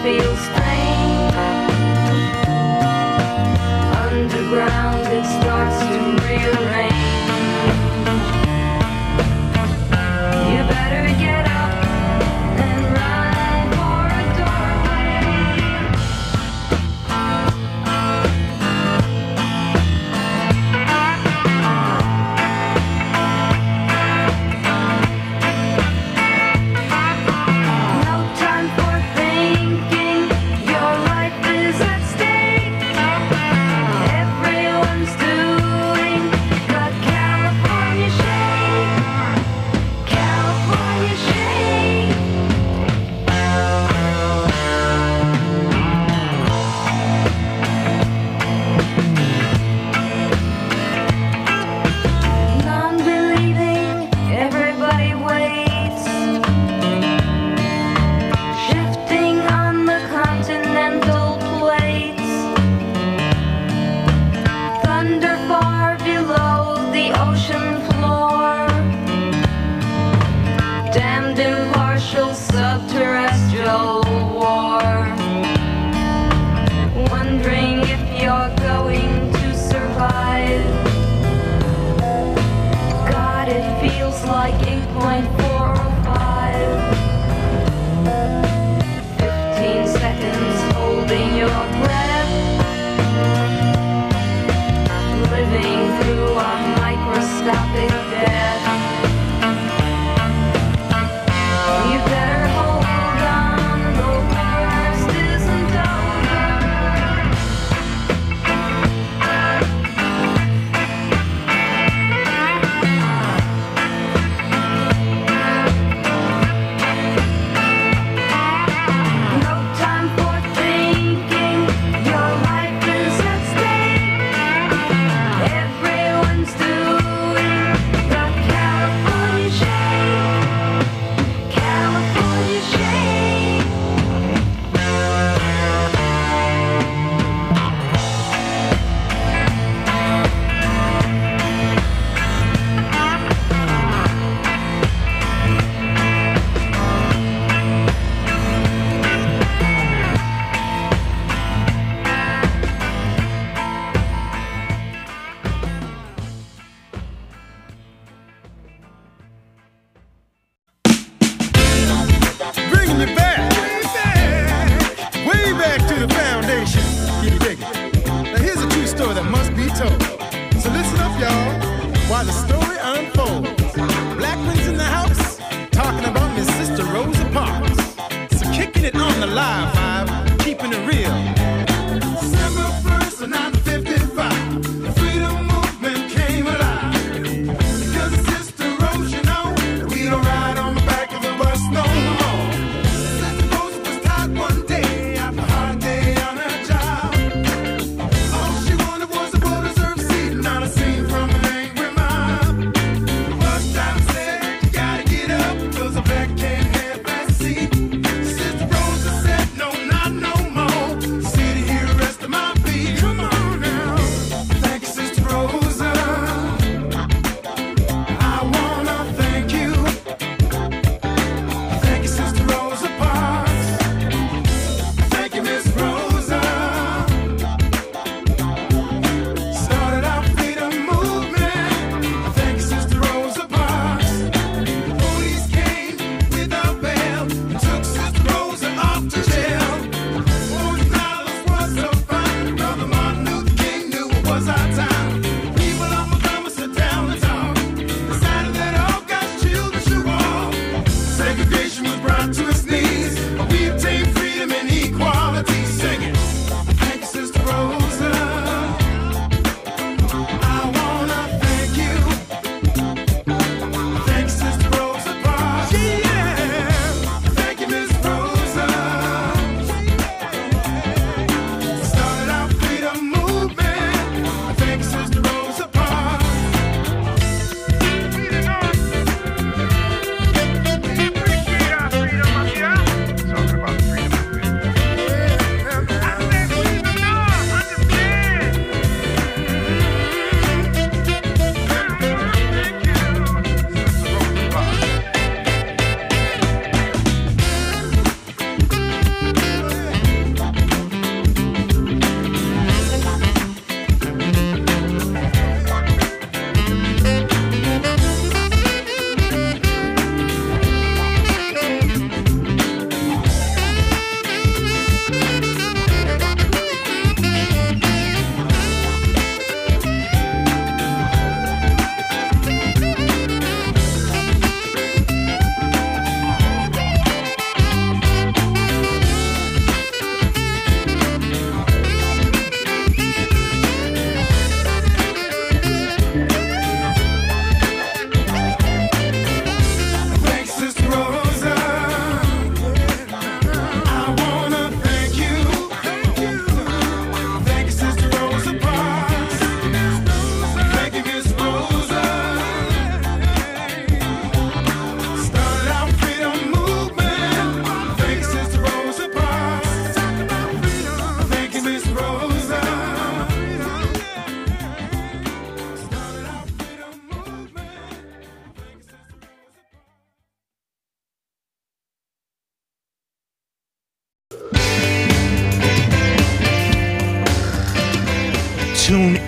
feels strange. Underground it starts to rearrange. You better get up and run for a doorway. No time for thinking, your life is at stake. Everyone's doing the California shake. California shake. Non-believing, everybody waits. Shifting on the continental plates. Thunder far below the ocean floor. Damned impartial subterrestrial war. Wondering if you're going to survive. God, it feels like 8.405. 15 seconds holding your breath. Living through a microscopic death. You better hold on, the worst isn't over. No time for thinking, your life is at stake. Everyone's doing the California shake. California shake. Bringing you back, way back to the foundation. You dig it? Now here's a true story that must be told. So listen up, y'all, while the story unfolds. Blackman's in the house, talking about Miss Sister Rosa Parks. So kicking it on the live vibe, keeping it real. December 1st, 1955, the freedom movement came alive. Because of Sister Rose, you know, we don't ride on the back of the bus no more. Sister Rose was tired one day after a hard day on her job. All she wanted was a well-deserved seat, not a scene from an angry mob. The bus driver said, you gotta get up, 'cause a black can't have that seat. Sister Rosa said, no, not no more.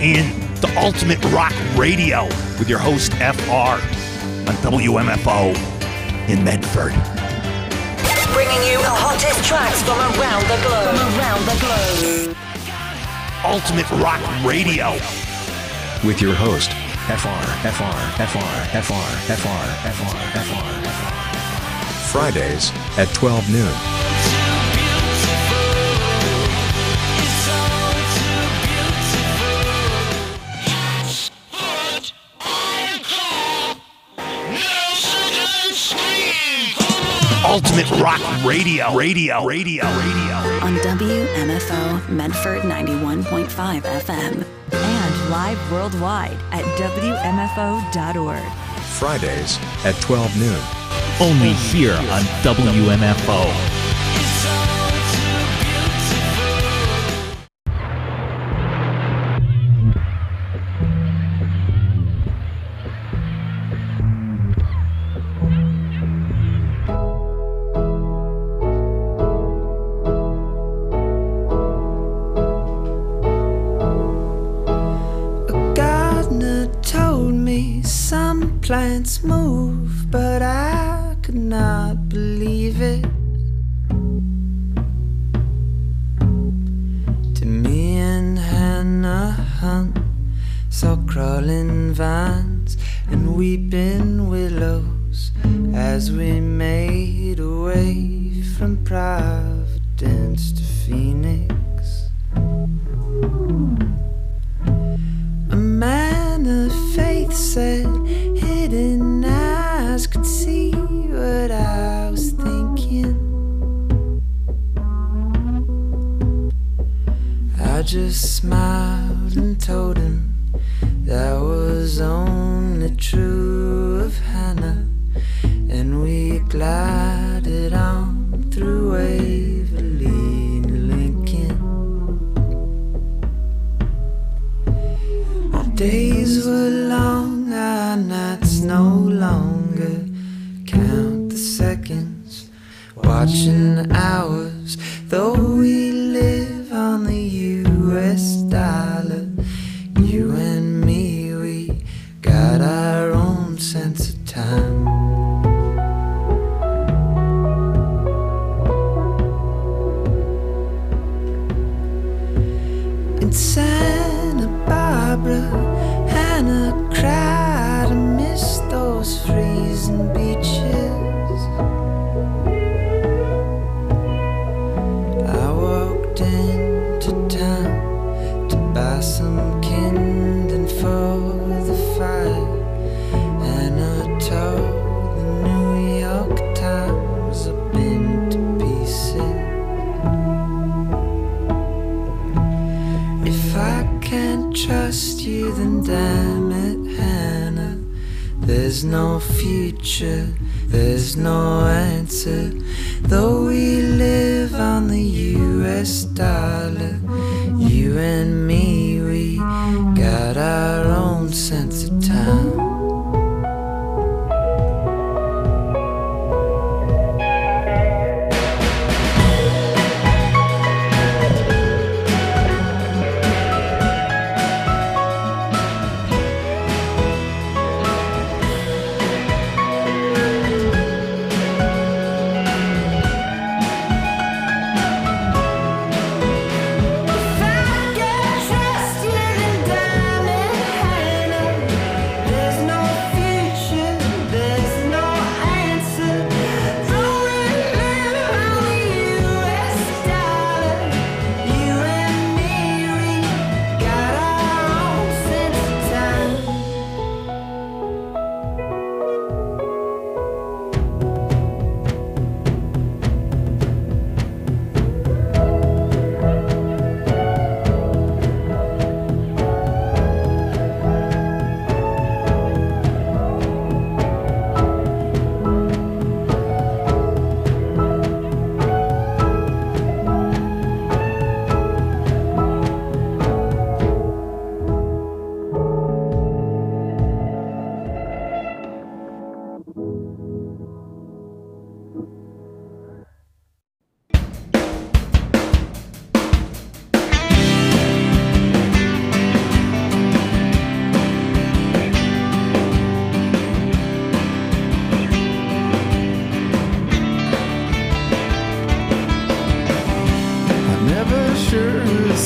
in to Ultimate Rock Radio with your host, FR, on WMFO in Medford. Bringing you the hottest tracks from around the globe. Ultimate Rock Radio with your host, Fridays at 12 noon. Ultimate Rock Radio. On WMFO Medford 91.5 FM. And live worldwide at WMFO.org. Fridays at 12 noon. Only here on WMFO. Plants move, but I could not believe it. To me and Hannah Hunt saw crawling vines and weeping willows as we made our way from Providence to Phoenix. A man of faith said hidden eyes could see what I was thinking. I just smiled and told him that was only true of Hannah, and we glided on through Waverly and Lincoln. Our days were long, our nights no longer. Count the seconds, watching the hours. Though we live on the US dollar, you and me, we got our own sense of time. In Santa Barbara, Hannah cried and missed those freezing beaches. I walked into town to buy some kindling for the fire, and I told the New York Times I've been to pieces. If I can't trust you, then damn it, Hannah. There's no future, there's no answer. Though we live on the US dollar, you and me, we got our own sense of time. If I get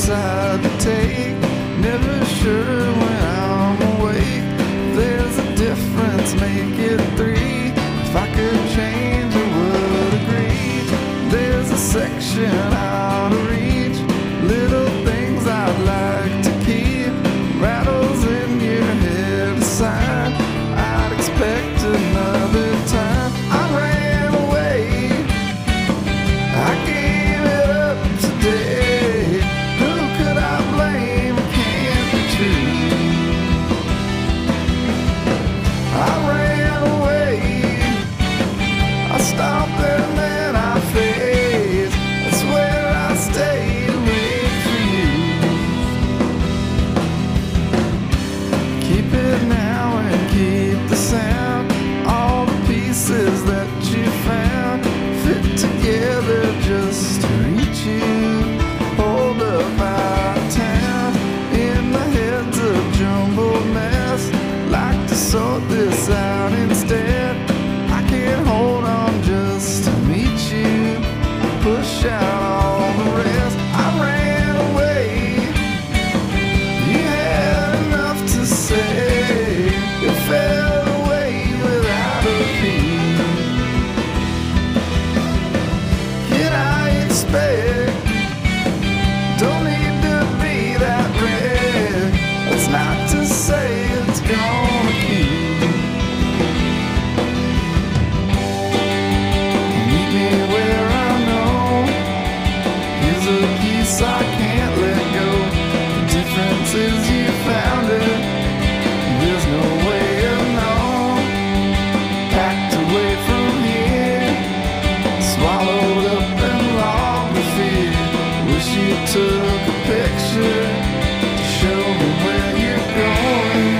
side to take. Never sure when I'm awake. There's a difference, make it three. If I could change, I would agree. There's a section out of reach. Little things I'd like to keep. Rattles in your head aside. I'd expect another time. I ran away. I gave it up today. Who could I blame? It can't be true. I ran away. I stopped and then I faced. That's where I stayed away for you. Keep it now and keep the sound. All the pieces that you found fit together just to reach you. Hold up out of town in my head's a jumbled mess. Like to sort this out instead. I can't hold on just to meet you. Push out all the rest. I ran away. You had enough to say. You fell away without a peep. Can I expect? Don't need to be that red. That's not to say it's gonna keep. Meet me where I know. Here's a piece I can't let go. The difference is you found it. There's no way of knowing. Packed away from here. Swallowed up and logged the fear. Wish you took a picture to show me where you're going.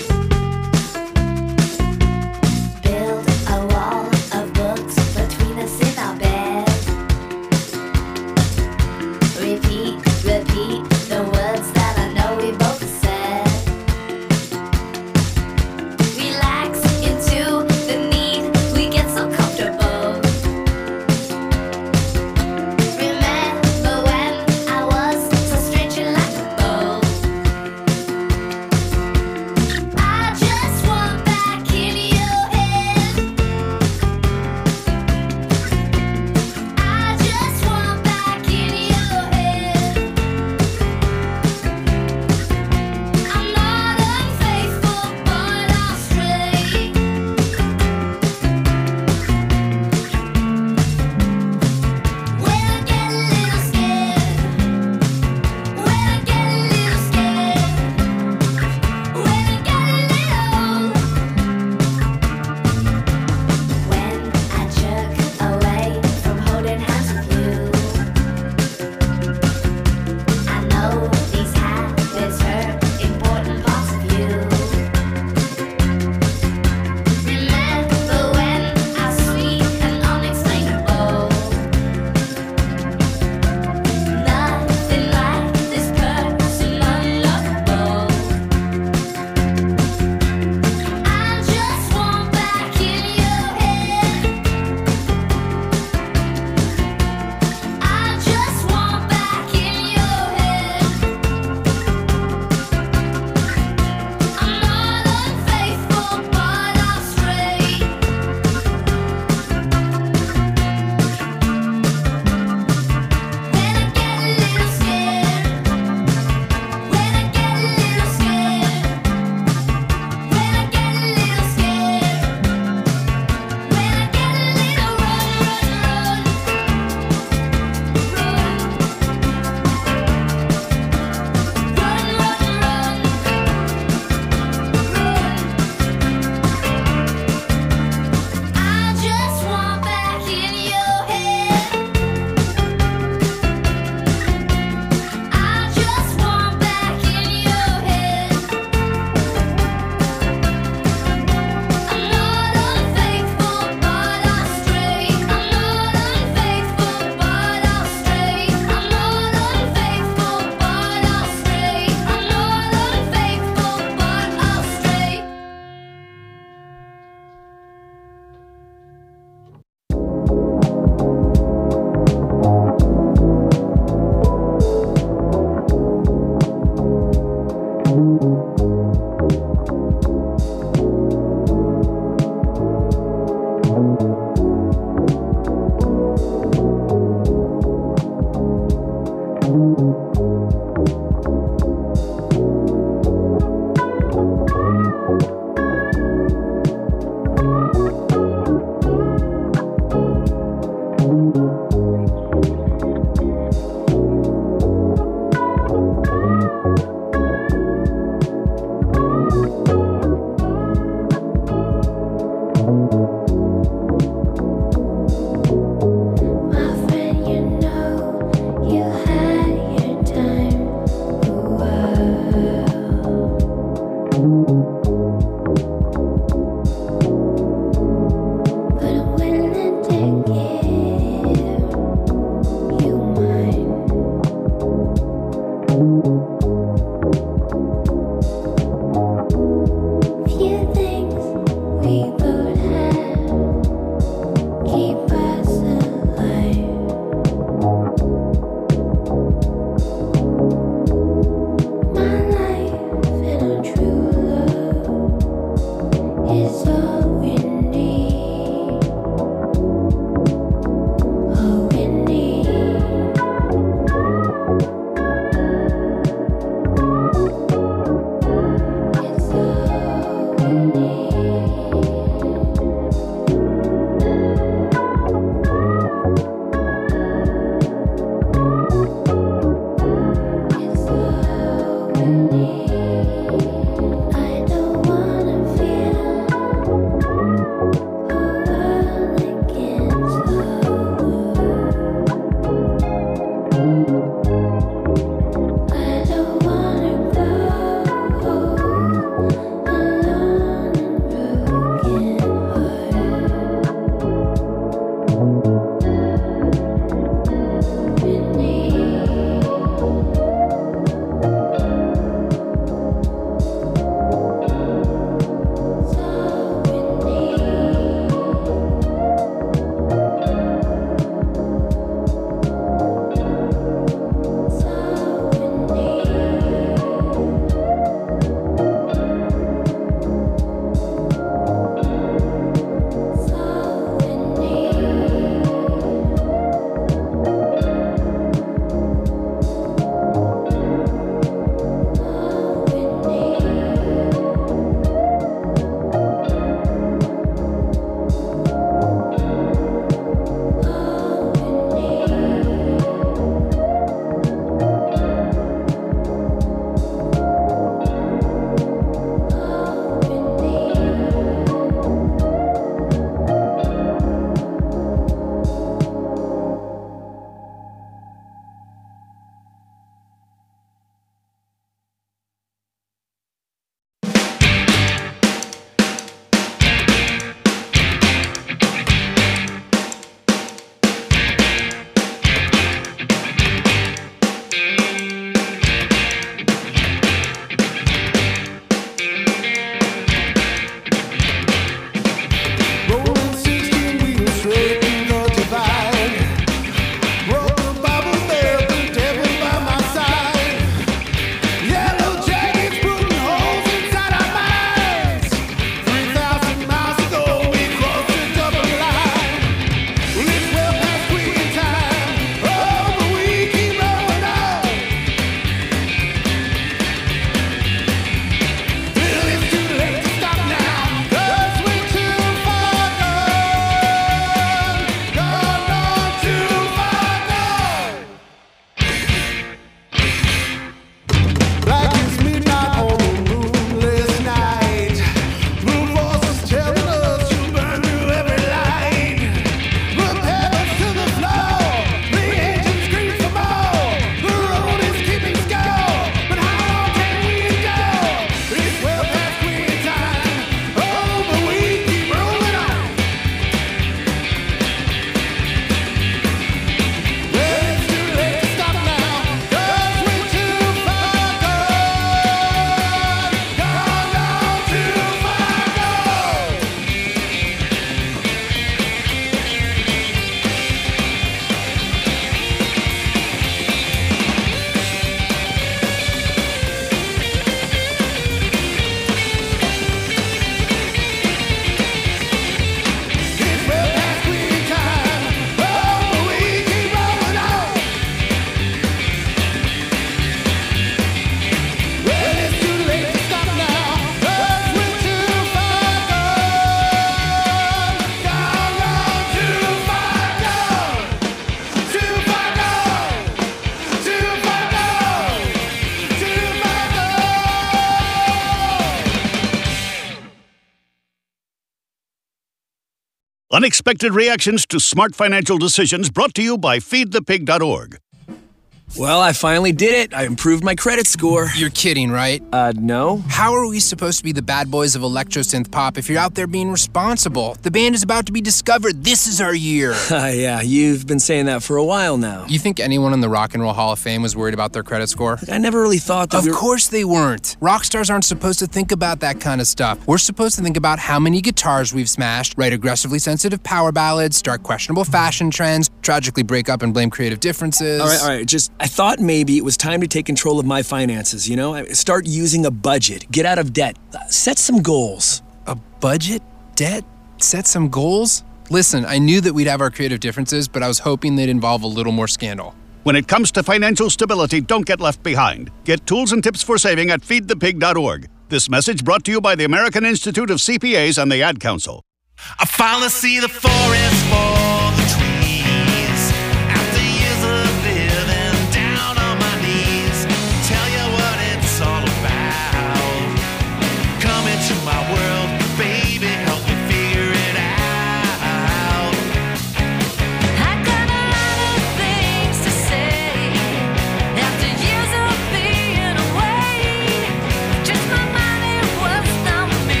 Unexpected reactions to smart financial decisions brought to you by feedthepig.org. Well, I finally did it. I improved my credit score. You're kidding, right? No. How are we supposed to be the bad boys of electro-synth pop if you're out there being responsible? The band is about to be discovered. This is our year. Yeah, you've been saying that for a while now. You think anyone in the Rock and Roll Hall of Fame was worried about their credit score? I never really thought that Of course they weren't. Rock stars aren't supposed to think about that kind of stuff. We're supposed to think about how many guitars we've smashed, write aggressively sensitive power ballads, start questionable fashion trends, tragically break up and blame creative differences. All right. I thought maybe it was time to take control of my finances, you know? Start using a budget, get out of debt, set some goals. A budget? Debt? Set some goals? Listen, I knew that we'd have our creative differences, but I was hoping they'd involve a little more scandal. When it comes to financial stability, don't get left behind. Get tools and tips for saving at feedthepig.org. This message brought to you by the American Institute of CPAs and the Ad Council. I finally see the forest for the trees. After years of living down on my knees, tell you what it's all about. Come into my world, baby, help me figure it out. I got a lot of things to say. After years of being away, just my mind, it was not me.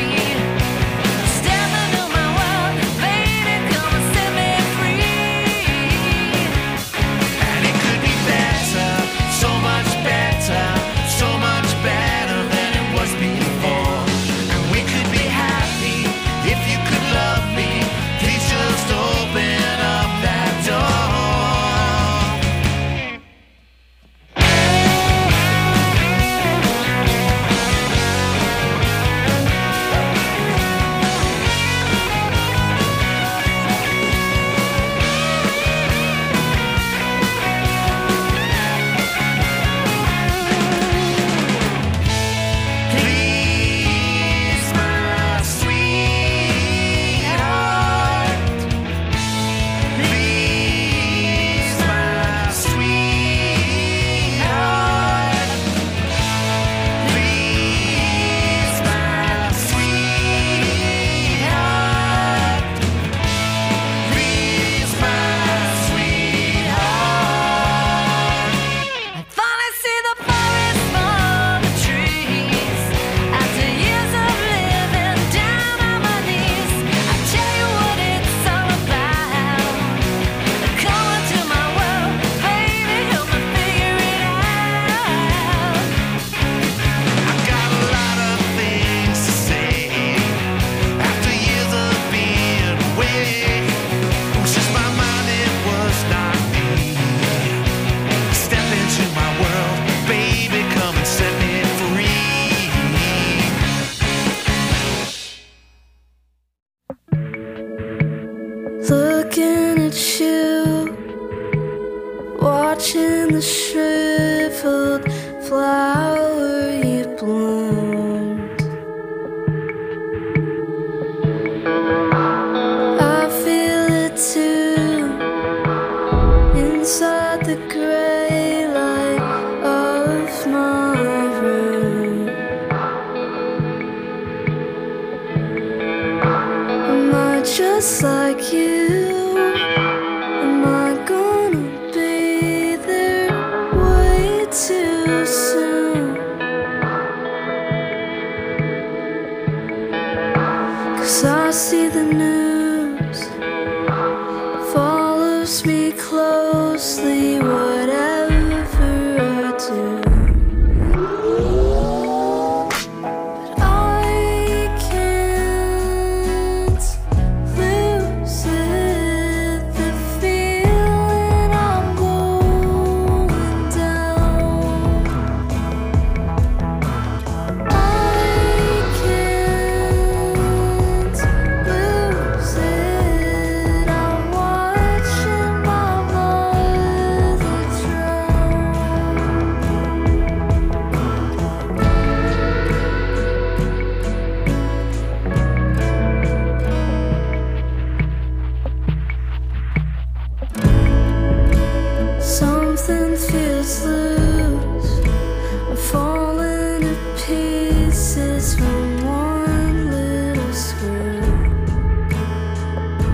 Step into my world, baby, come and set me free. And it could be better, so much better than it was before. And we could be happy if you could love me. Please just open up that door. Please, my sweetheart. Please, my sweetheart. Please, my sweetheart. Please, my sweetheart. I finally see the forest for the trees. After years of living down on my knees, I tell you what it's all about. Come into my world, baby, help me figure it out. I got a lot of things to say. After years of being away, it was just my mind, it was not me. Step into my world, baby, come and set me free. Looking at you, watching the shriveled flower you bloomed. I feel it too, inside the gray light of my room. Am I just like you? Am I gonna be there way too soon? 'Cause I see the news follows me closely, whatever I do. But I can't lose it, the feeling I'm going down. I can't lose it, I'm watching my mother drown. Something feels loose, I'm falling to pieces from one little screw.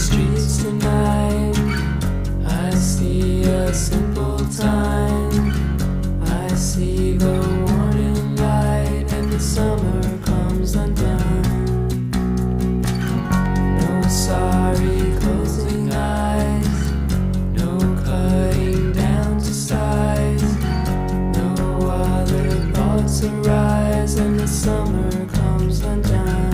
streets tonight. I see a simple time. I see the warning light, and the summer comes undone. No sorry closing eyes, no cutting down to size. No other thoughts arise, and the summer comes undone.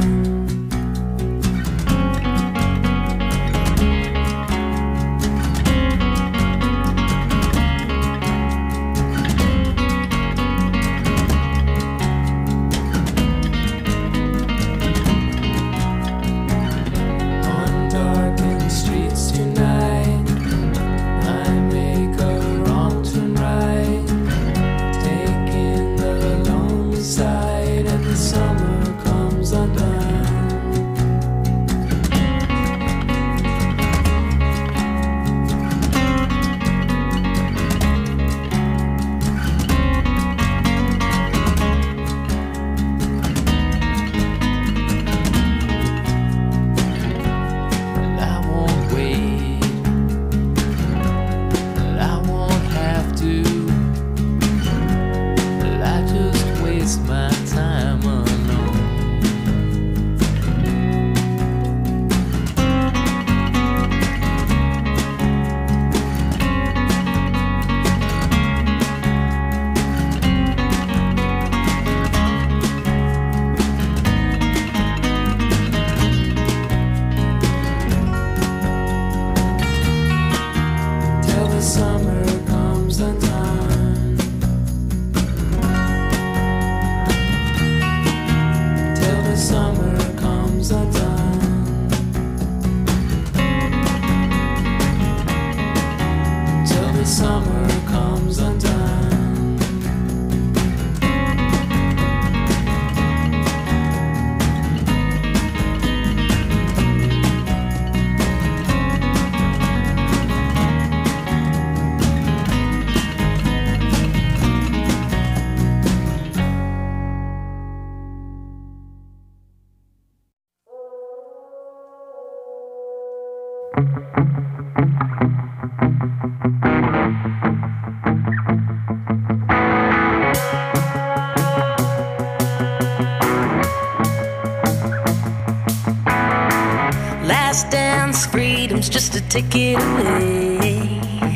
Last dance, freedom's just a ticket away.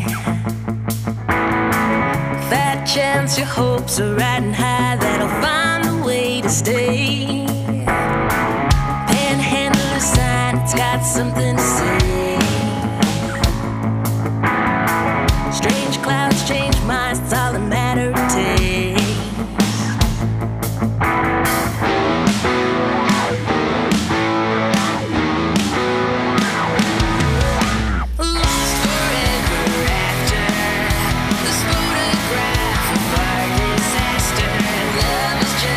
Fat chance your hopes are riding high, that'll find a way to stay. Panhandle sign, it's got something to say. Strange clouds change minds, it's all a matter of taste.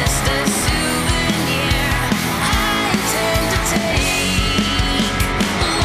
Souvenir I intend to take.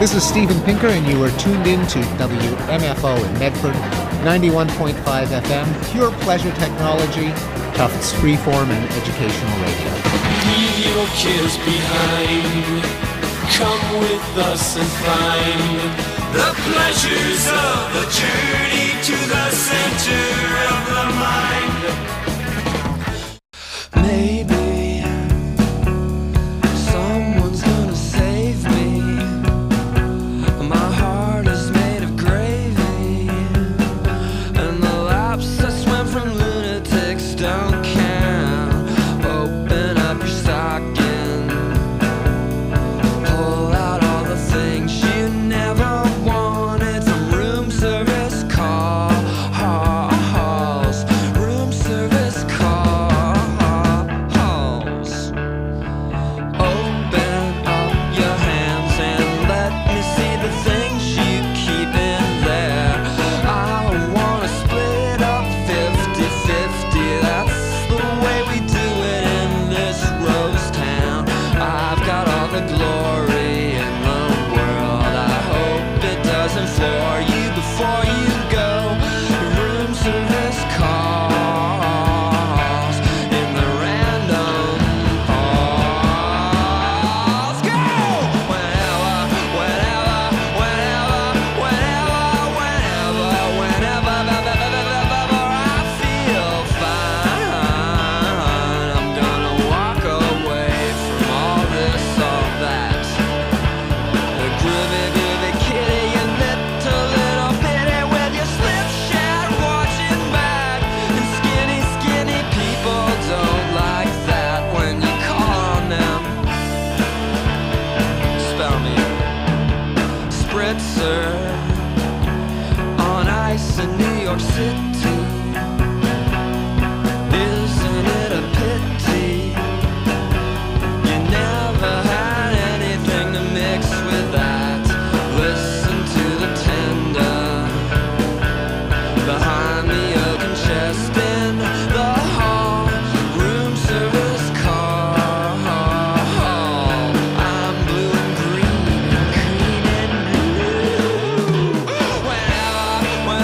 This is Steven Pinker, and you are tuned in to WMFO in Medford, 91.5 FM, pure pleasure technology, Tufts freeform and educational radio. Leave your cares behind. Come with us and find the pleasures of the journey to the center of the mind. Maybe someone's gonna save me. My heart is made of gravy, and the laps I swim from lunatics don't count. Open up your stocking, pull out all the things you never wanted from room service calls, room service calls. Open up your hands and let me see the things you keep in there. I wanna split up 50-50, that's the way we do it in this rose town. I've got all the glory in the world, I hope it doesn't floor you before you go. Room service calls in the random pause. Go! Whenever I feel fine, I'm gonna walk away from all this, all that. The groovy kitty, you little bitty with your slipshod watching back. And skinny people don't like that when you call on them. Spell me Spritzer on ice in New York City. Isn't it a pity you never had anything to mix with that? Listen to the tender behind the oaken chest in the hall. Room service call. I'm blue and green and green and blue. Whenever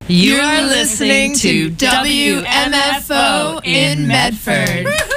You are listening to WMFO in Medford.